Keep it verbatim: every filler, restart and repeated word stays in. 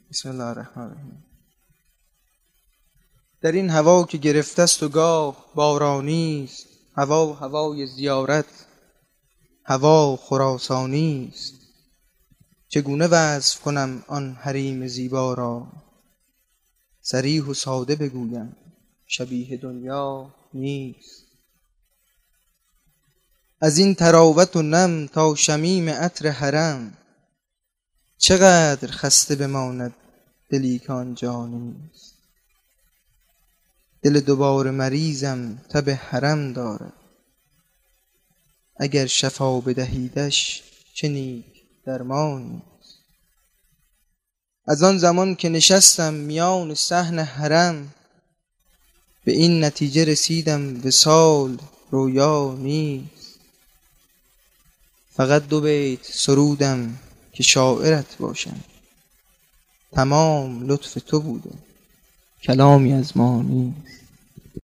بسم الله الرحمن الرحیم. در این هوا که گرفته است و گاه بارانی است، هوا هوای زیارت، هوا خراسانی است. چگونه وصف کنم آن حریم زیبا را، صریح و ساده بگویم شبیه دنیا نیست. از این طراوت و نم تا شمیم عطر حرم، چقدر خسته بماند دلی که آنجا نیست. دل دوباره مریضم تب حرم دارد، اگر شفا بدهیدش چه نیک درمانی است. از آن زمان که نشستم میان صحن حرم، به این نتیجه رسیدم وصال رویا نیست. فقط دو بیت سرودم که شاعرت باشم، تمام لطف تو بوده کلامی از ما نیست.